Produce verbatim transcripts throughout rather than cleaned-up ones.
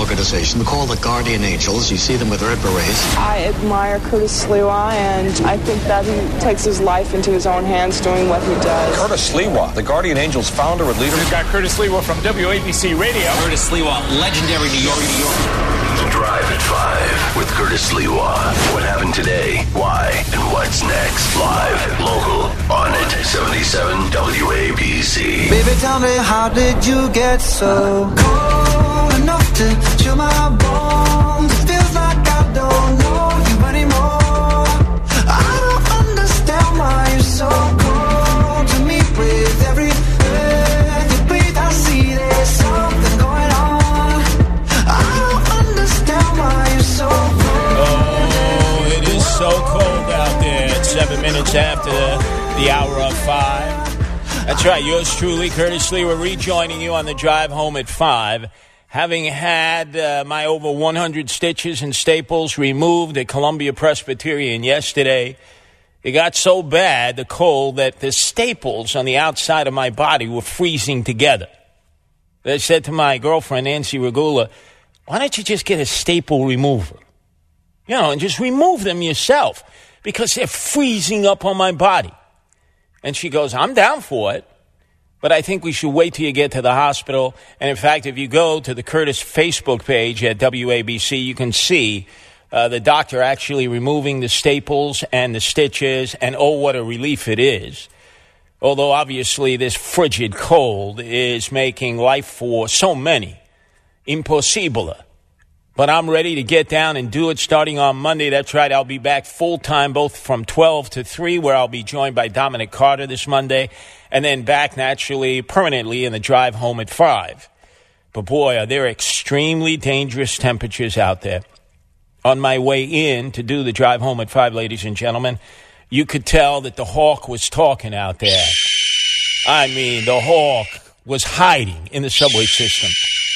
organization called the Guardian Angels. You see them with red berets. I admire Curtis Sliwa, and I think that he takes his life into his own hands doing what he does. Curtis Sliwa, the Guardian Angels founder and leader. We've got Curtis Sliwa from W A B C Radio. Curtis Sliwa, legendary New York, New York. Drive at five with Curtis Sliwa. What happened today? Why? And what's next? Live, local, on it. seventy-seven W A B C. Baby, tell me, how did you get so cold enough to chill my bones? It feels like I don't know you anymore. I don't understand why you're so cold to me. With every breath you breathe, I see there's something going on. I don't understand why you're so cold. Oh, it is so cold out there. It's seven minutes after the hour of five. That's right. Yours truly, Curtis Sliwa, rejoining you on the drive home at five. Having had uh, my over one hundred stitches and staples removed at Columbia Presbyterian yesterday, it got so bad, the cold, that the staples on the outside of my body were freezing together. I said to my girlfriend, Nancy Regula, why don't you just get a staple remover? You know, and just remove them yourself, because they're freezing up on my body. And she goes, I'm down for it, but I think we should wait till you get to the hospital. And in fact, if you go to the Curtis Facebook page at W A B C, you can see uh, the doctor actually removing the staples and the stitches, and oh, what a relief it is. Although obviously this frigid cold is making life for so many impossible. But I'm ready to get down and do it starting on Monday. That's right, I'll be back full-time both from twelve to three, where I'll be joined by Dominic Carter this Monday, and then back naturally, permanently in the drive home at five. But boy, are there extremely dangerous temperatures out there. On my way in to do the drive home at five, ladies and gentlemen, you could tell that the hawk was talking out there. I mean, the hawk was hiding in the subway system.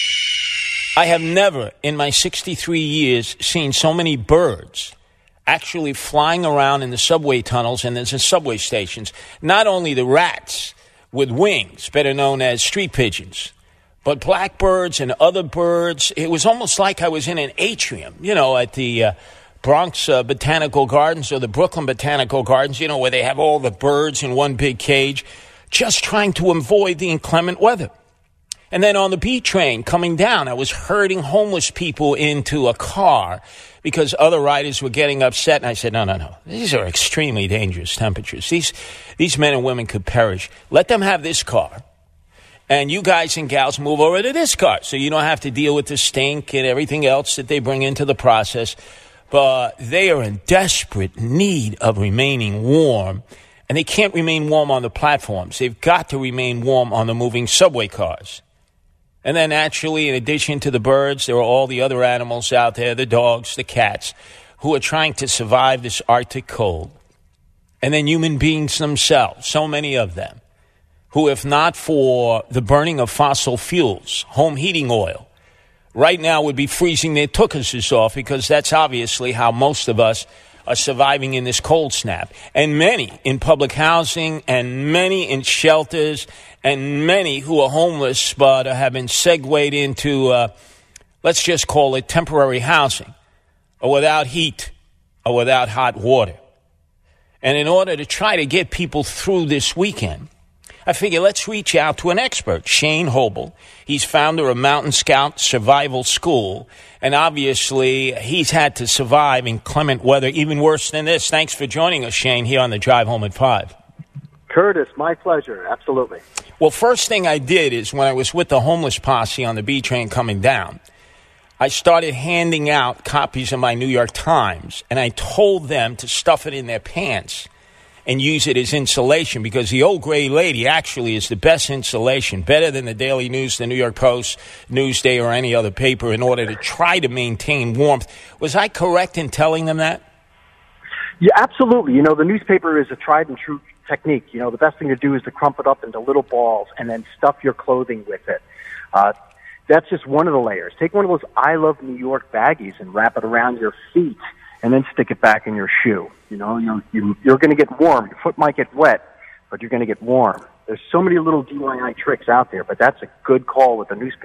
I have never, in my sixty-three years, seen so many birds actually flying around in the subway tunnels and the subway stations. Not only the rats with wings, better known as street pigeons, but blackbirds and other birds. It was almost like I was in an atrium, you know, at the uh, Bronx uh, Botanical Gardens or the Brooklyn Botanical Gardens, you know, where they have all the birds in one big cage, just trying to avoid the inclement weather. And then on the B train coming down, I was herding homeless people into a car because other riders were getting upset. And I said, no, no, no. These are extremely dangerous temperatures. These these men and women could perish. Let them have this car. And you guys and gals move over to this car so you don't have to deal with the stink and everything else that they bring into the process. But they are in desperate need of remaining warm. And they can't remain warm on the platforms. They've got to remain warm on the moving subway cars. And then actually, in addition to the birds, there are all the other animals out there, the dogs, the cats, who are trying to survive this Arctic cold. And then human beings themselves, so many of them, who, if not for the burning of fossil fuels, home heating oil, right now would be freezing their tuchuses off, because that's obviously how most of us are surviving in this cold snap. And many in public housing, and many in shelters, and many who are homeless but have been segued into, uh, let's just call it temporary housing, or without heat, or without hot water. And in order to try to get people through this weekend, I figure let's reach out to an expert, Shane Hobel. He's founder of Mountain Scout Survival School, and obviously he's had to survive inclement weather, even worse than this. Thanks for joining us, Shane, here on the Drive Home at five. Curtis, my pleasure. Absolutely. Well, first thing I did is when I was with the homeless posse on the B train coming down, I started handing out copies of my New York Times, and I told them to stuff it in their pants and use it as insulation, because the old gray lady actually is the best insulation, better than the Daily News, the New York Post, Newsday, or any other paper, in order to try to maintain warmth. Was I correct in telling them that? Yeah, absolutely. You know, the newspaper is a tried and true technique. You know, the best thing to do is to crump it up into little balls and then stuff your clothing with it. Uh, that's just one of the layers. Take one of those I Love New York baggies and wrap it around your feet, and then stick it back in your shoe. You know, you're, you're, you're going to get warm. Your foot might get wet, but you're going to get warm. There's so many little D I Y tricks out there, but that's a good call with the newspaper.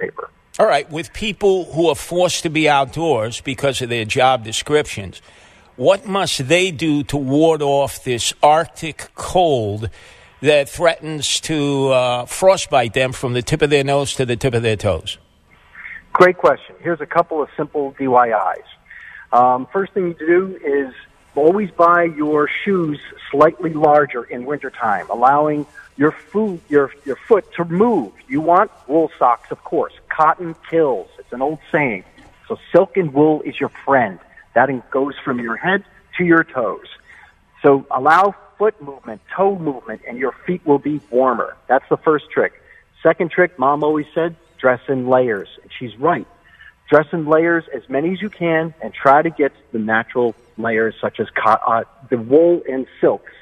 All right, with people who are forced to be outdoors because of their job descriptions, what must they do to ward off this Arctic cold that threatens to uh, frostbite them from the tip of their nose to the tip of their toes? Great question. Here's a couple of simple D I Ys. Um, first thing you do is always buy your shoes slightly larger in wintertime, allowing your foot, your, your foot to move. You want wool socks, of course. Cotton kills. It's an old saying. So silk and wool is your friend. That goes from your head to your toes. So allow foot movement, toe movement, and your feet will be warmer. That's the first trick. Second trick, Mom always said, dress in layers. And she's right. Dress in layers as many as you can and try to get the natural layers such as co- uh, the wool and silks.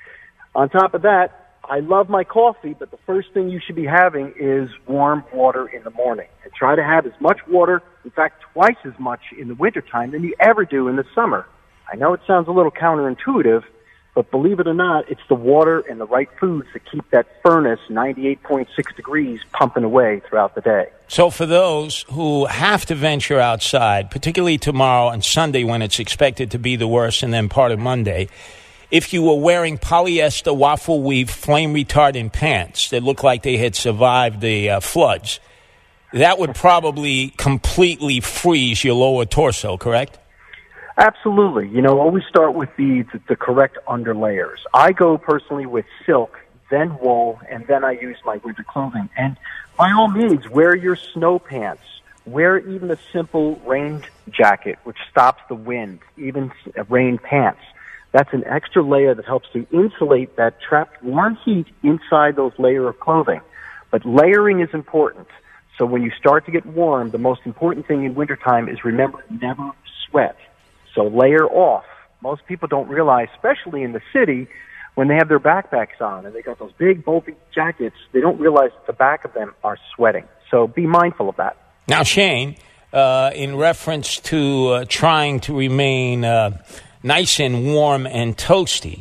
On top of that, I love my coffee, but the first thing you should be having is warm water in the morning. And try to have as much water, in fact, twice as much in the wintertime than you ever do in the summer. I know it sounds a little counterintuitive, but believe it or not, it's the water and the right foods that keep that furnace ninety-eight point six degrees pumping away throughout the day. So for those who have to venture outside, particularly tomorrow and Sunday when it's expected to be the worst and then part of Monday, if you were wearing polyester waffle weave flame retardant pants that look like they had survived the uh, floods, that would probably completely freeze your lower torso, correct? Absolutely. You know, always start with the, the, the correct underlayers. I go personally with silk, then wool, and then I use my winter clothing. And by all means, wear your snow pants. Wear even a simple rain jacket, which stops the wind, even rain pants. That's an extra layer that helps to insulate that trapped warm heat inside those layer of clothing. But layering is important. So when you start to get warm, the most important thing in wintertime is remember, never sweat. So layer off. Most people don't realize, especially in the city, when they have their backpacks on and they got those big, bulky jackets, they don't realize that the back of them are sweating. So be mindful of that. Now, Shane, uh, in reference to uh, trying to remain uh, nice and warm and toasty,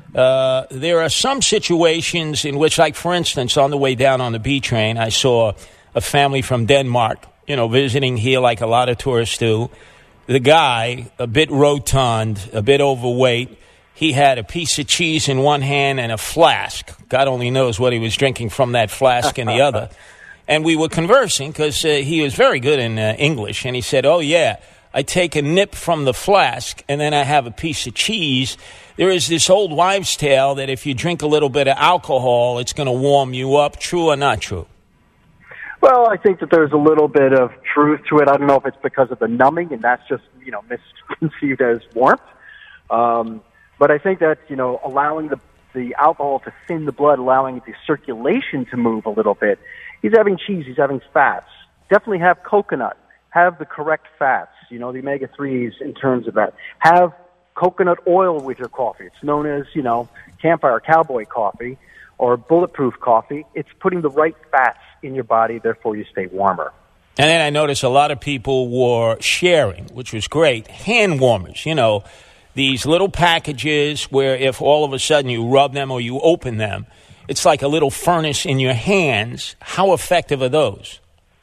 uh, there are some situations in which, like, for instance, on the way down on the B train, I saw a family from Denmark, you know, visiting here like a lot of tourists do. The guy, a bit rotund, a bit overweight, he had a piece of cheese in one hand and a flask. God only knows what he was drinking from that flask in the other. And we were conversing because uh, he was very good in uh, English. And he said, oh, yeah, I take a nip from the flask and then I have a piece of cheese. There is this old wives' tale that if you drink a little bit of alcohol, it's going to warm you up. True or not true? Well, I think that there's a little bit of truth to it. I don't know if it's because of the numbing, and that's just, you know, misconceived as warmth. Um, but I think that, you know, allowing the, the alcohol to thin the blood, allowing the circulation to move a little bit. He's having cheese, he's having fats. Definitely have coconut. Have the correct fats, you know, the omega threes in terms of that. Have coconut oil with your coffee. It's known as, you know, campfire cowboy coffee or bulletproof coffee. It's putting the right fats in your body, therefore you stay warmer. And then I noticed a lot of people were sharing, which was great, hand warmers, you know, these little packages where if all of a sudden you rub them or you open them, it's like a little furnace in your hands. How effective are those?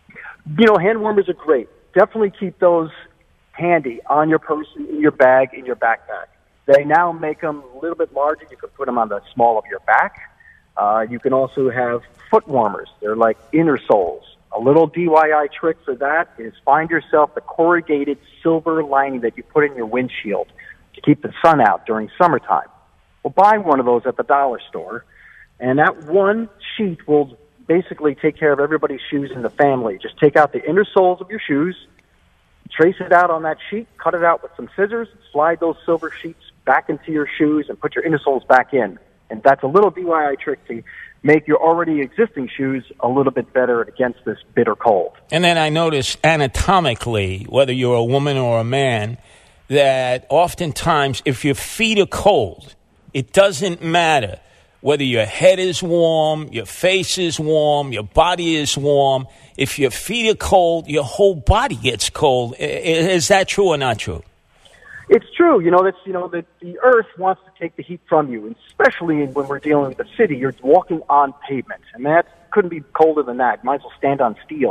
You know, hand warmers are great. Definitely keep those handy on your person, in your bag, in your backpack. They now make them a little bit larger. You can put them on the small of your back. Uh, you can also have foot warmers. They're like inner soles. A little D I Y trick for that is find yourself the corrugated silver lining that you put in your windshield to keep the sun out during summertime. Well, buy one of those at the dollar store, and that one sheet will basically take care of everybody's shoes in the family. Just take out the inner soles of your shoes, trace it out on that sheet, cut it out with some scissors, slide those silver sheets back into your shoes, and put your inner soles back in. And that's a little D I Y trick to make your already existing shoes a little bit better against this bitter cold. And then I noticed anatomically, whether you're a woman or a man, that oftentimes if your feet are cold, it doesn't matter whether your head is warm, your face is warm, your body is warm. If your feet are cold, your whole body gets cold. Is that true or not true? It's true. You know, that's, you know, that the earth wants to take the heat from you, and especially when we're dealing with the city. You're walking on pavement, and that couldn't be colder than that. You might as well stand on steel.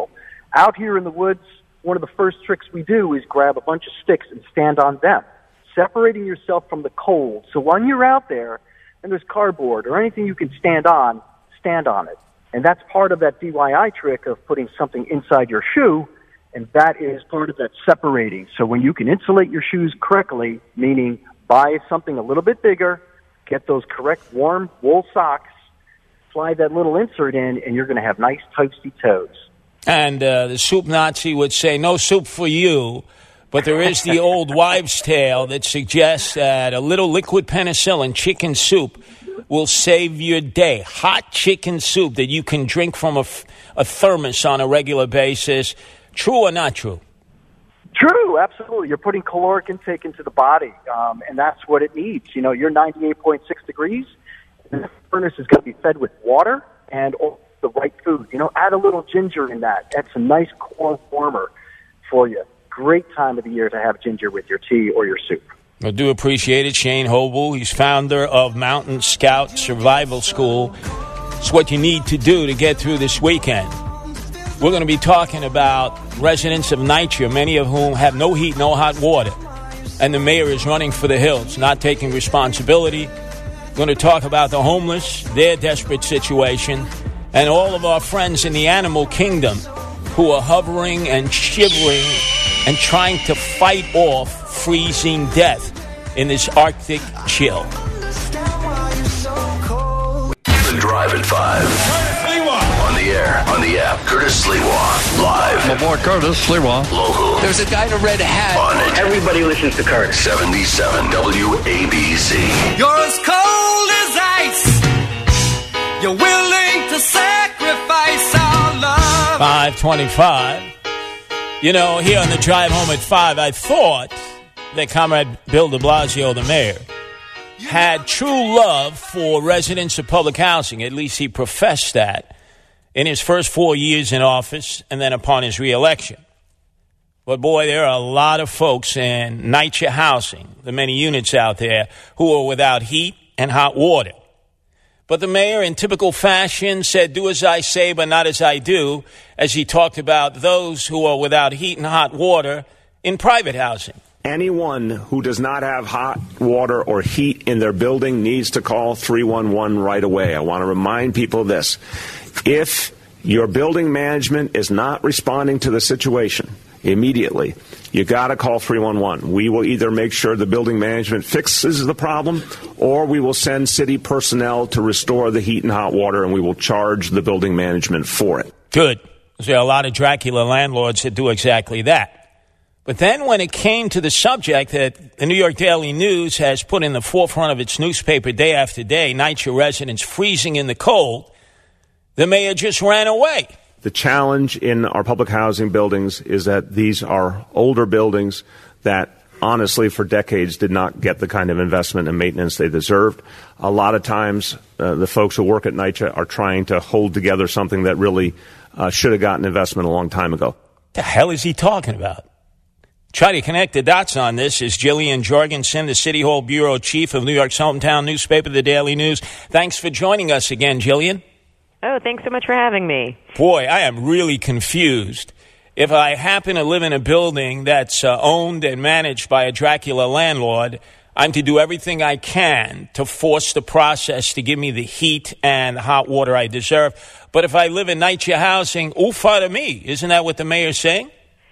Out here in the woods, one of the first tricks we do is grab a bunch of sticks and stand on them, separating yourself from the cold. So when you're out there and there's cardboard or anything you can stand on, stand on it. And that's part of that D I Y trick of putting something inside your shoe, and that is part of that separating. So when you can insulate your shoes correctly, meaning buy something a little bit bigger, get those correct warm wool socks, slide that little insert in, and you're going to have nice toasty toes. And uh, the soup Nazi would say, no soup for you. But there is the old wives' tale that suggests that a little liquid penicillin chicken soup will save your day. Hot chicken soup that you can drink from a, a thermos on a regular basis. True or not true? True, absolutely. You're putting caloric intake into the body, um, and that's what it needs. You know, you're ninety-eight point six degrees, and the furnace is going to be fed with water and all the right food. You know, add a little ginger in that. That's a nice core warmer for you. Great time of the year to have ginger with your tea or your soup. I do appreciate it. Shane Hobel, he's founder of Mountain Scout Survival School. It's what you need to do to get through this weekend. We're going to be talking about residents of NYCHA, many of whom have no heat, no hot water. And the mayor is running for the hills, not taking responsibility. We're going to talk about the homeless, their desperate situation, and all of our friends in the animal kingdom who are hovering and shivering and trying to fight off freezing death in this Arctic chill. The Drive at five. On the air, on the app, Curtis Sliwa. Live. Aboard Curtis Sliwa. Local. There's a guy in a red hat. On it. Everybody listens to Curtis. seventy-seven W A B C. You're as cold as ice. You're willing to sacrifice our love. five twenty-five. You know, here on the drive home at five, I thought that Comrade Bill de Blasio, the mayor, had true love for residents of public housing. At least he professed that in his first four years in office and then upon his reelection. But, boy, there are a lot of folks in NYCHA housing, the many units out there, who are without heat and hot water. But the mayor, in typical fashion, said, do as I say, but not as I do, as he talked about those who are without heat and hot water in private housing. Anyone who does not have hot water or heat in their building needs to call three one one right away. I want to remind people of this. If your building management is not responding to the situation immediately, you got to call three one one. We will either make sure the building management fixes the problem, or we will send city personnel to restore the heat and hot water, and we will charge the building management for it. Good. There are a lot of Dracula landlords that do exactly that. But then when it came to the subject that the New York Daily News has put in the forefront of its newspaper day after day, NYCHA residents freezing in the cold, the mayor just ran away. The challenge in our public housing buildings is that these are older buildings that honestly for decades did not get the kind of investment and maintenance they deserved. A lot of times uh, the folks who work at NYCHA are trying to hold together something that really uh, should have gotten investment a long time ago. The hell is he talking about? Try to connect the dots on this is Jillian Jorgensen, the City Hall Bureau Chief of New York's hometown newspaper, The Daily News. Thanks for joining us again, Jillian. Oh, thanks so much for having me. Boy, I am really confused. If I happen to live in a building that's uh, owned and managed by a Dracula landlord, I'm to do everything I can to force the process to give me the heat and the hot water I deserve. But if I live in NYCHA housing, oofa to me. Isn't that what the mayor's saying?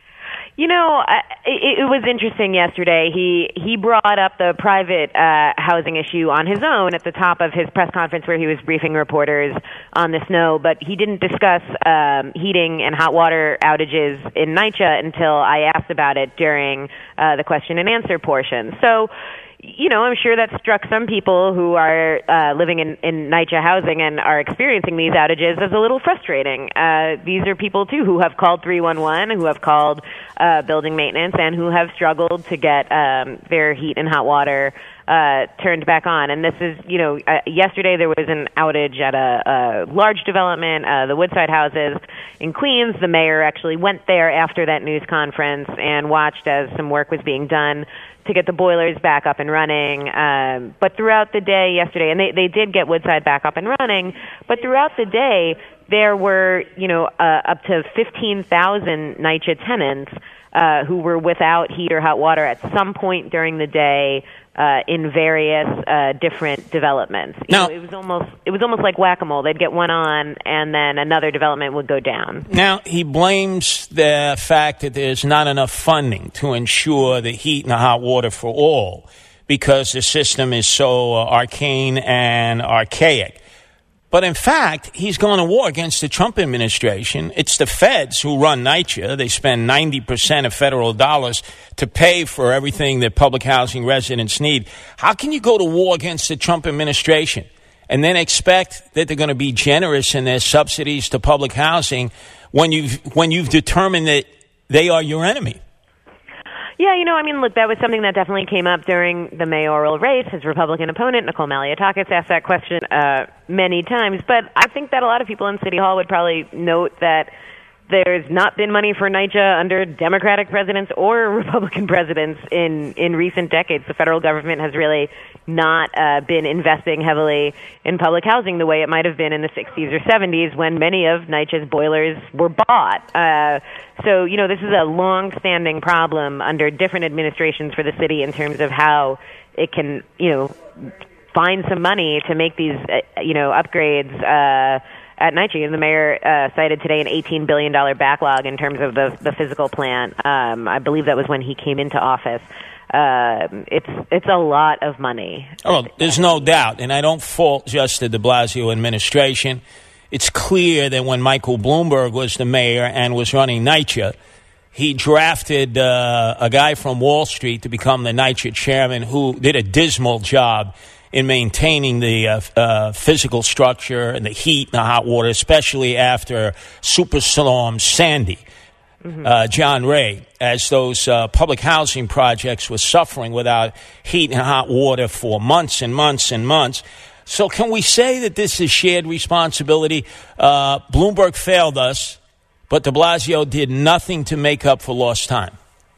You know, it, it was interesting yesterday. He he brought up the private uh, housing issue on his own at the top of his press conference where he was briefing reporters on the snow, but he didn't discuss um, heating and hot water outages in NYCHA until I asked about it during uh, the question and answer portion. So, you know, I'm sure that struck some people who are uh, living in, in NYCHA housing and are experiencing these outages as a little frustrating. Uh, these are people, too, who have called three one one, who have called uh, building maintenance, and who have struggled to get um, their heat and hot water uh, turned back on. And this is, you know, uh, yesterday there was an outage at a, a large development, uh, the Woodside Houses in Queens. The mayor actually went there after that news conference and watched as some work was being done to get the boilers back up and running. Um, but throughout the day yesterday, and they, they did get Woodside back up and running, but throughout the day, there were, you know, uh, up to fifteen thousand NYCHA tenants uh, who were without heat or hot water at some point during the day uh, in various uh, different developments. You now, know, it was almost it was almost like whack-a-mole. They'd get one on, and then another development would go down. Now, he blames the fact that there's not enough funding to ensure the heat and the hot water for all because the system is so uh, arcane and archaic. But in fact, he's going to war against the Trump administration. It's the feds who run NYCHA. They spend ninety percent of federal dollars to pay for everything that public housing residents need. How can you go to war against the Trump administration and then expect that they're going to be generous in their subsidies to public housing when you've, when you've determined that they are your enemy? Yeah, you know, I mean, look, that was something that definitely came up during the mayoral race. His Republican opponent, Nicole Malliotakis, asked that question uh, many times. But I think that a lot of people in City Hall would probably note that there's not been money for NYCHA under Democratic presidents or Republican presidents in, in recent decades. The federal government has really not uh, been investing heavily in public housing the way it might have been in the sixties or seventies when many of NYCHA's boilers were bought. Uh, so, you know, this is a long-standing problem under different administrations for the city in terms of how it can, you know, find some money to make these, uh, you know, upgrades uh at NYCHA. And the mayor uh, cited today an eighteen billion dollars backlog in terms of the the physical plant. Um, I believe that was when he came into office. Uh, it's it's a lot of money. Oh, there's no doubt, and I don't fault just the de Blasio administration. It's clear that when Michael Bloomberg was the mayor and was running NYCHA, he drafted uh, a guy from Wall Street to become the NYCHA chairman who did a dismal job in maintaining the uh, uh, physical structure and the heat and the hot water, especially after Superstorm Sandy. Mm-hmm. Uh, John Ray, as those uh, public housing projects were suffering without heat and hot water for months and months and months. So can we say that this is shared responsibility? Uh, Bloomberg failed us, but de Blasio did nothing to make up for lost time.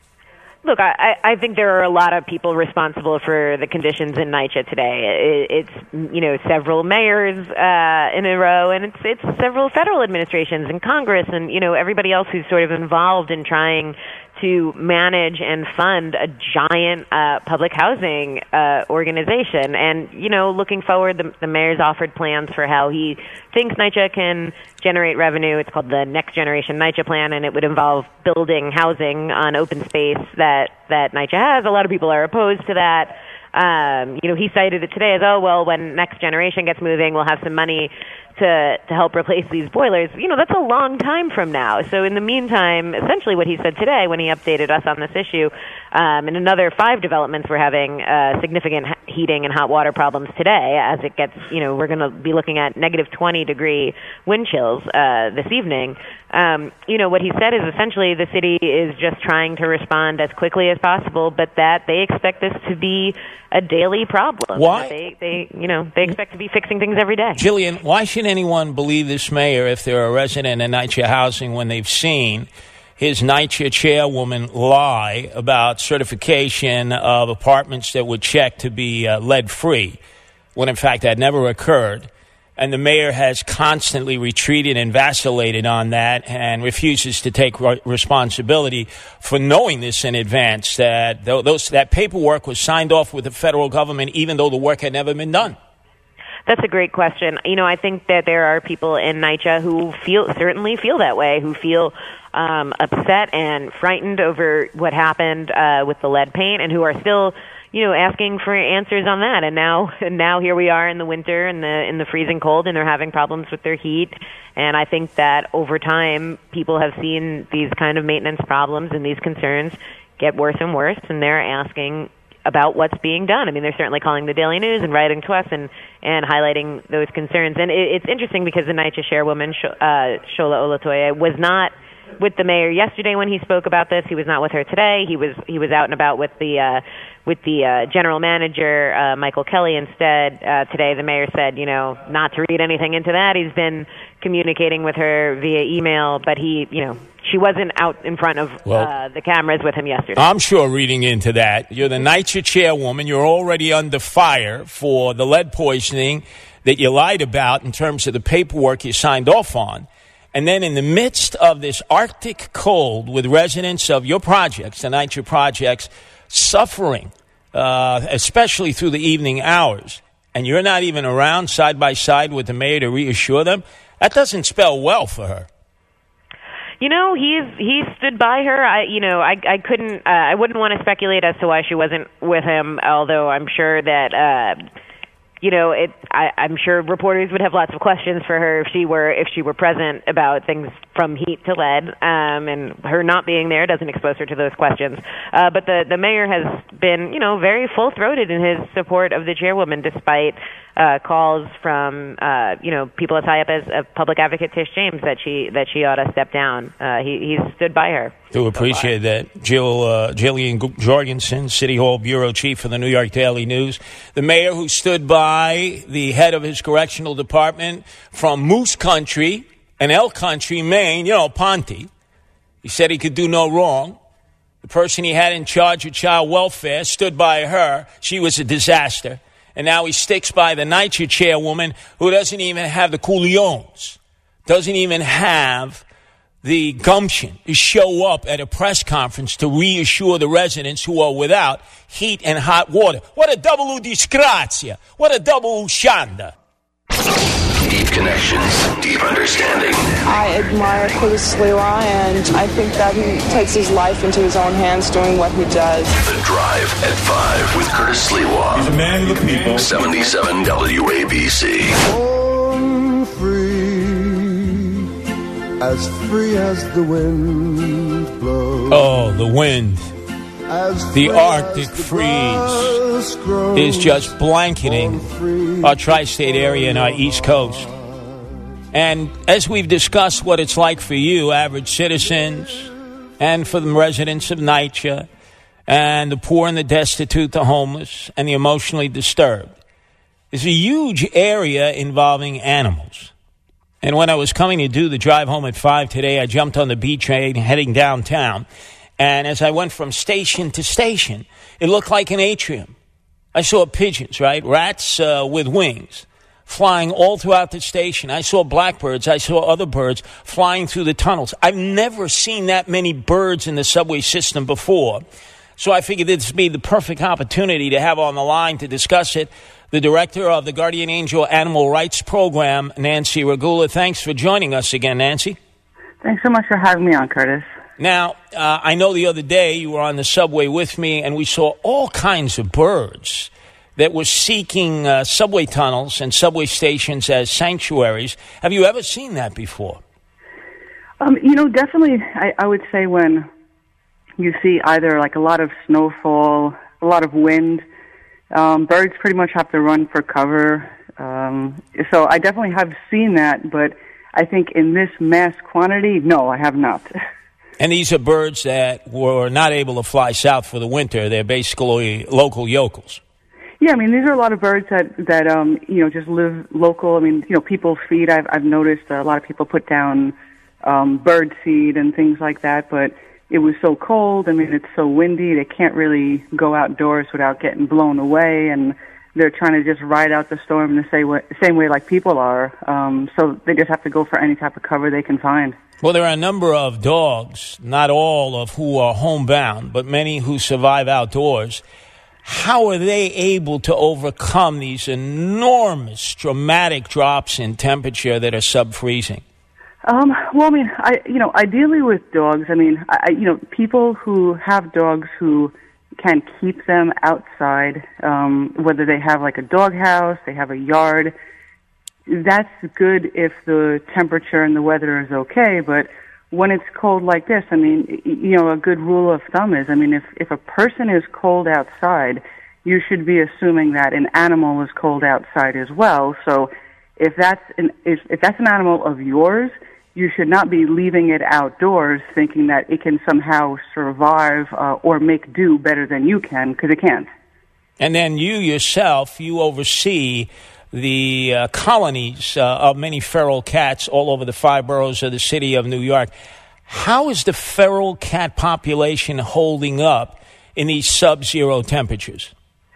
Look, I, I think there are a lot of people responsible for the conditions in NYCHA today. It, it's, you know, several mayors uh, in a row, and it's it's several federal administrations and Congress and, you know, everybody else who's sort of involved in trying to manage and fund a giant uh, public housing uh, organization. And, you know, looking forward, the, the mayor's offered plans for how he thinks NYCHA can generate revenue. It's called the Next Generation NYCHA Plan, and it would involve building housing on open space that, that NYCHA has. A lot of people are opposed to that. Um, you know, he cited it today as, oh, well, when Next Generation gets moving, we'll have some money to to help replace these boilers. You know, that's a long time from now. So in the meantime, essentially what he said today when he updated us on this issue, um, in another five developments, we're having uh, significant heating and hot water problems today as it gets, you know, we're going to be looking at negative twenty degree wind chills uh, this evening. Um, you know, what he said is essentially the city is just trying to respond as quickly as possible, but that they expect this to be a daily problem. Why? They, they, you know, they expect to be fixing things every day. Jillian, why should anyone believe this mayor if they're a resident in NYCHA housing when they've seen his NYCHA chairwoman lie about certification of apartments that would check to be uh, lead-free, when in fact that never occurred? And the mayor has constantly retreated and vacillated on that and refuses to take re- responsibility for knowing this in advance, that th- those, that paperwork was signed off with the federal government even though the work had never been done. That's a great question. You know, I think that there are people in NYCHA who feel certainly feel that way, who feel um, upset and frightened over what happened uh, with the lead paint, and who are still, you know, asking for answers on that. And now, and now here we are in the winter and the in the freezing cold, and they're having problems with their heat. And I think that over time, people have seen these kind of maintenance problems and these concerns get worse and worse, and they're asking about what's being done. I mean, they're certainly calling the Daily News and writing to us and, and highlighting those concerns. And it, it's interesting because the NYCHA chairwoman, uh, Shola Olatoye, was not with the mayor yesterday when he spoke about this. He was not with her today. He was he was out and about with the uh, with the uh, general manager, uh, Michael Kelly, instead. Uh, today, the mayor said, you know, not to read anything into that. He's been communicating with her via email, but he, you know, she wasn't out in front of well, uh, the cameras with him yesterday. I'm sure reading into that. You're the NYCHA chairwoman. You're already under fire for the lead poisoning that you lied about in terms of the paperwork you signed off on. And then in the midst of this Arctic cold with residents of your projects, the NYCHA projects, suffering, uh, especially through the evening hours, and you're not even around side by side with the mayor to reassure them, that doesn't spell well for her. You know, he's he stood by her. I, you know, I I couldn't, uh, I wouldn't want to speculate as to why she wasn't with him. Although I'm sure that, uh, you know, it. I, I'm sure reporters would have lots of questions for her if she were if she were present about things from heat to lead. Um, and her not being there doesn't expose her to those questions. Uh, but the the mayor has been, you know, very full throated in his support of the chairwoman, despite Uh, calls from uh, you know people as high up as uh, public advocate Tish James that she that she ought to step down. Uh, he he's stood by her. Do appreciate that, Jill uh, Jillian Jorgensen, City Hall bureau chief for the New York Daily News, the mayor who stood by the head of his correctional department from Moose Country and Elk Country, Maine. You know, Ponte. He said he could do no wrong. The person he had in charge of child welfare stood by her. She was a disaster. And now he sticks by the NYCHA chairwoman who doesn't even have the coolions, doesn't even have the gumption to show up at a press conference to reassure the residents who are without heat and hot water. What a double disgrazia. What a double shanda. Deep connections, deep understanding. I admire Curtis Sliwa, and I think that he takes his life into his own hands doing what he does. The Drive at five with Curtis Sliwa. He's a man of the people. seventy-seven W A B C. Born free, as free as the wind blows. Oh, the wind. The Arctic freeze is just blanketing our tri-state area and our East Coast. And as we've discussed what it's like for you, average citizens, and for the residents of NYCHA, and the poor and the destitute, the homeless, and the emotionally disturbed, there's a huge area involving animals. And when I was coming to do the drive home at five today, I jumped on the B train heading downtown. And as I went from station to station, it looked like an atrium. I saw pigeons, right? Rats uh, with wings flying all throughout the station. I saw blackbirds. I saw other birds flying through the tunnels. I've never seen that many birds in the subway system before. So I figured this would be the perfect opportunity to have on the line to discuss it the director of the Guardian Angel Animal Rights Program, Nancy Regula. Thanks for joining us again, Nancy. Thanks so much for having me on, Curtis. Now, uh, I know the other day you were on the subway with me, and we saw all kinds of birds that were seeking uh, subway tunnels and subway stations as sanctuaries. Have you ever seen that before? Um, you know, definitely, I, I would say when you see either like a lot of snowfall, a lot of wind, um, birds pretty much have to run for cover. Um, so I definitely have seen that, but I think in this mass quantity, no, I have not. And these are birds that were not able to fly south for the winter. They're basically local yokels. Yeah, I mean, these are a lot of birds that, that um, you know, just live local. I mean, you know, people feed. I've, I've noticed a lot of people put down um, bird seed and things like that, but it was so cold. I mean, it's so windy. They can't really go outdoors without getting blown away, and they're trying to just ride out the storm the same way, same way like people are. Um, so they just have to go for any type of cover they can find. Well, there are a number of dogs, not all of who are homebound, but many who survive outdoors. How are they able to overcome these enormous, dramatic drops in temperature that are sub-freezing? Um, well, I mean, I, you know, ideally with dogs, I mean, I, you know, people who have dogs who can keep them outside, um, whether they have like a dog house, they have a yard, that's good if the temperature and the weather is okay, but when it's cold like this, I mean, you know, a good rule of thumb is, I mean, if, if a person is cold outside, you should be assuming that an animal is cold outside as well. So if that's an, if, if that's an animal of yours, you should not be leaving it outdoors thinking that it can somehow survive uh, or make do better than you can, because it can't. And then you yourself, you oversee the uh, colonies uh, of many feral cats all over the five boroughs of the city of New York. How is the feral cat population holding up in these sub-zero temperatures?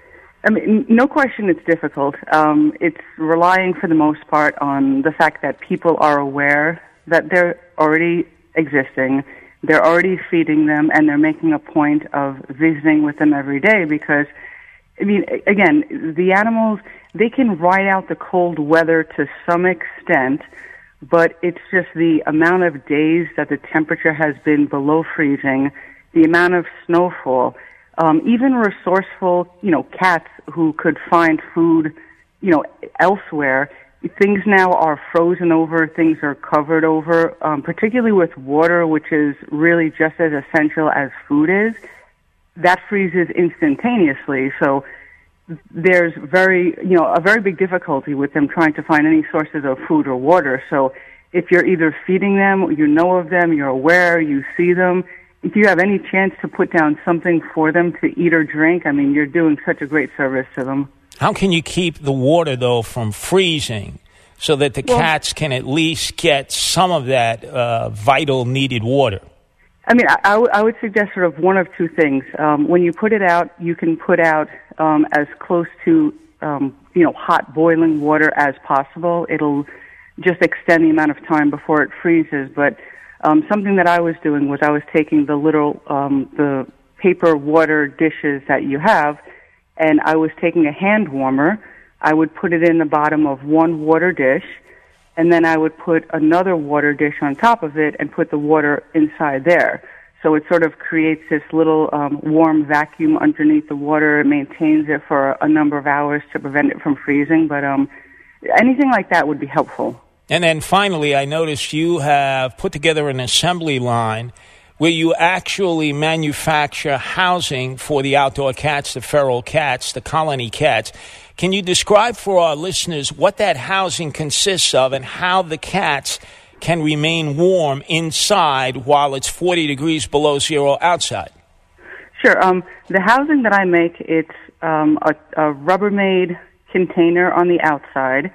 I mean, no question it's difficult. Um, it's relying for the most part on the fact that people are aware that they're already existing, they're already feeding them, and they're making a point of visiting with them every day because, I mean, again, the animals, they can ride out the cold weather to some extent, but it's just the amount of days that the temperature has been below freezing, the amount of snowfall. Um, even resourceful, you know, cats who could find food, you know, elsewhere, things now are frozen over, things are covered over, um, particularly with water, which is really just as essential as food is. That freezes instantaneously, so there's very, you know, a very big difficulty with them trying to find any sources of food or water. So if you're either feeding them, you know of them, you're aware, you see them, if you have any chance to put down something for them to eat or drink, I mean, you're doing such a great service to them. How can you keep the water, though, from freezing so that the well, cats can at least get some of that uh, vital needed water? I mean, I, I, w- I would suggest sort of one of two things. Um, when you put it out, you can put out um, as close to, um, you know, hot boiling water as possible. It'll just extend the amount of time before it freezes, but Um, something that I was doing was I was taking the little, um, the paper water dishes that you have, and I was taking a hand warmer. I would put it in the bottom of one water dish, and then I would put another water dish on top of it and put the water inside there. So it sort of creates this little um, warm vacuum underneath the water. It maintains it for a number of hours to prevent it from freezing, but um, anything like that would be helpful. And then finally, I noticed you have put together an assembly line where you actually manufacture housing for the outdoor cats, the feral cats, the colony cats. Can you describe for our listeners what that housing consists of and how the cats can remain warm inside while it's forty degrees below zero outside? Sure. Um, the housing that I make, it's um, a, a Rubbermaid container on the outside.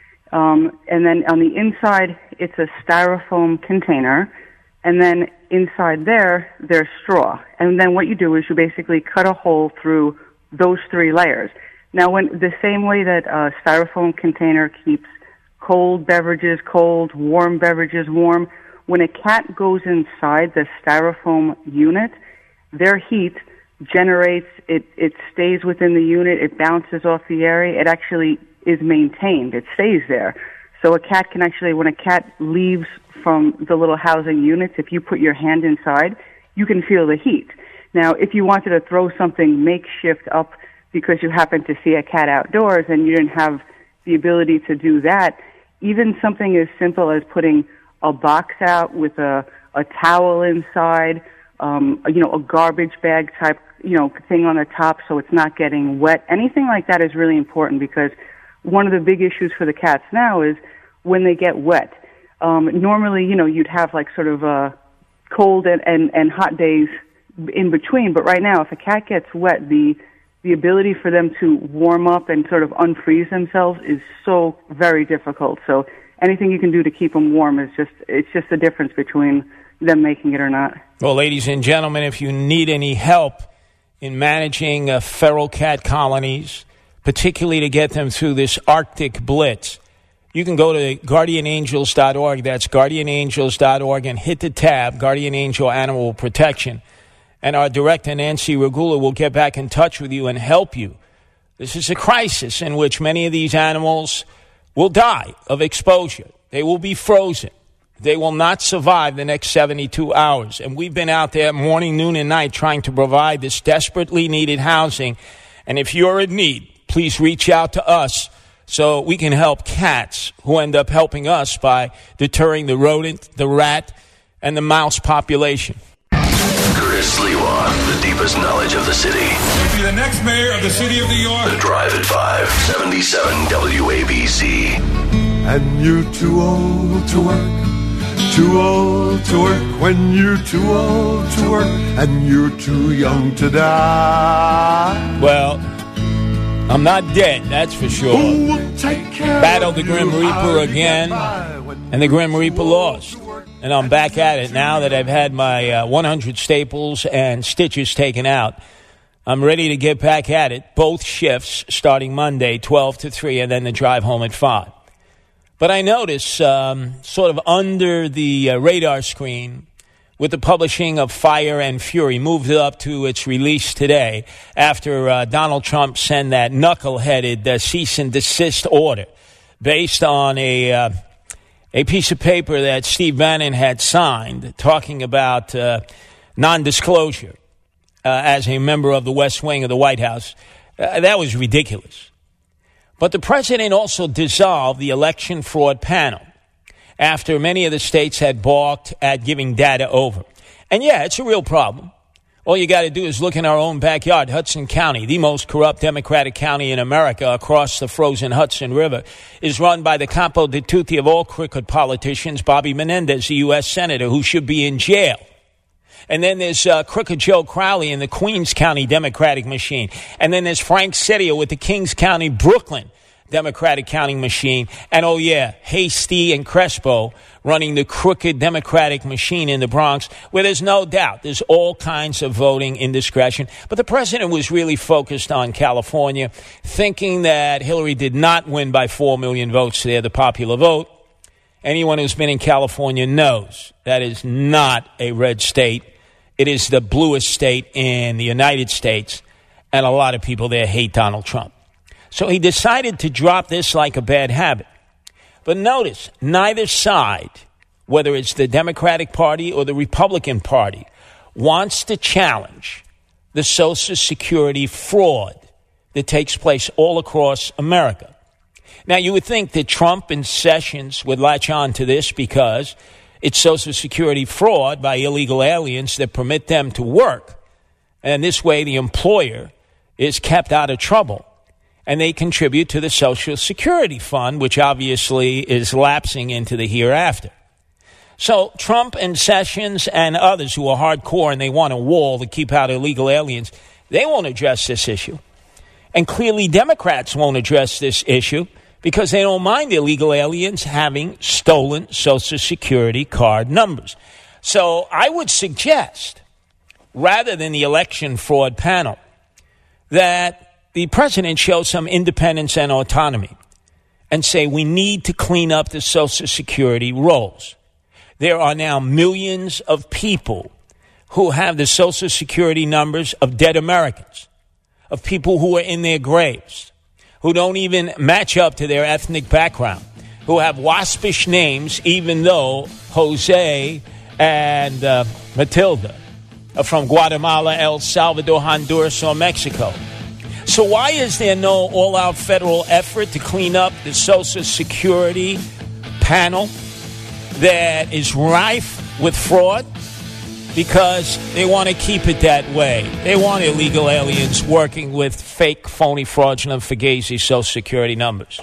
Um, and then on the inside, it's a styrofoam container. And then inside there, there's straw. And then what you do is you basically cut a hole through those three layers. Now, when the same way that a styrofoam container keeps cold beverages cold, warm beverages warm, when a cat goes inside the styrofoam unit, their heat generates, it, it stays within the unit, it bounces off the area, it actually is maintained. It stays there. So a cat can actually, when a cat leaves from the little housing units, if you put your hand inside, you can feel the heat. Now, if you wanted to throw something makeshift up because you happen to see a cat outdoors and you didn't have the ability to do that, even something as simple as putting a box out with a, a towel inside, um, you know, a garbage bag type, you know, thing on the top so it's not getting wet. Anything like that is really important because one of the big issues for the cats now is when they get wet. Um, normally, you know, you'd have like sort of uh, cold and, and, and hot days in between, but right now, if a cat gets wet, the the ability for them to warm up and sort of unfreeze themselves is so very difficult. So anything you can do to keep them warm is just, it's just the difference between them making it or not. Well, ladies and gentlemen, if you need any help in managing uh, feral cat colonies, particularly to get them through this Arctic blitz, you can go to guardian angels dot org. That's guardian angels dot org and hit the tab, Guardian Angel Animal Protection. And our director, Nancy Regula, will get back in touch with you and help you. This is a crisis in which many of these animals will die of exposure. They will be frozen. They will not survive the next seventy-two hours. And we've been out there morning, noon, and night trying to provide this desperately needed housing. And if you're in need, please reach out to us so we can help cats who end up helping us by deterring the rodent, the rat, and the mouse population. Curtis Sliwa, the deepest knowledge of the city. To be the next mayor of the city of New York. The Drive at five, seventy-seven W A B C. And you're too old to work, too old to work when you're too old to work, and you're too young to die. Well, I'm not dead, that's for sure. Battled the Grim Reaper again, and the Grim Reaper lost. And I'm back at it now that I've had my uh, one hundred staples and stitches taken out. I'm ready to get back at it, both shifts starting Monday, twelve to three, and then the drive home at five. But I notice, um, sort of under the uh, radar screen, with the publishing of Fire and Fury, moved up to its release today after uh, Donald Trump sent that knuckleheaded uh, cease and desist order based on a uh, a piece of paper that Steve Bannon had signed talking about uh, non-disclosure uh, as a member of the West Wing of the White House. Uh, that was ridiculous. But the president also dissolved the election fraud panel after many of the states had balked at giving data over. And yeah, it's a real problem. All you got to do is look in our own backyard. Hudson County, the most corrupt Democratic county in America across the frozen Hudson River, is run by the capo di tutti of all crooked politicians, Bobby Menendez, the U S senator, who should be in jail. And then there's uh, Crooked Joe Crowley in the Queens County Democratic machine. And then there's Frank Sedio with the Kings County, Brooklyn Democratic counting machine. And oh yeah, Hasty and Crespo running the crooked Democratic machine in the Bronx, where there's no doubt there's all kinds of voting indiscretion. But the president was really focused on California, thinking that Hillary did not win by four million votes there, the popular vote. Anyone who's been in California knows that is not a red state. It is the bluest state in the United States, and a lot of people there hate Donald Trump. So he decided to drop this like a bad habit. But notice, neither side, whether it's the Democratic Party or the Republican Party, wants to challenge the Social Security fraud that takes place all across America. Now, you would think that Trump and Sessions would latch on to this because it's Social Security fraud by illegal aliens that permit them to work. And this way, the employer is kept out of trouble. And they contribute to the Social Security Fund, which obviously is lapsing into the hereafter. So Trump and Sessions and others who are hardcore and they want a wall to keep out illegal aliens, they won't address this issue. And clearly Democrats won't address this issue because they don't mind illegal aliens having stolen Social Security card numbers. So I would suggest, rather than the election fraud panel, that the president show some independence and autonomy and say we need to clean up the Social Security rolls. There are now millions of people who have the Social Security numbers of dead Americans, of people who are in their graves, who don't even match up to their ethnic background, who have waspish names even though Jose and uh, Matilda are from Guatemala, El Salvador, Honduras, or Mexico. So why is there no all-out federal effort to clean up the Social Security panel that is rife with fraud? Because they want to keep it that way. They want illegal aliens working with fake, phony, fraudulent, fugazi Social Security numbers.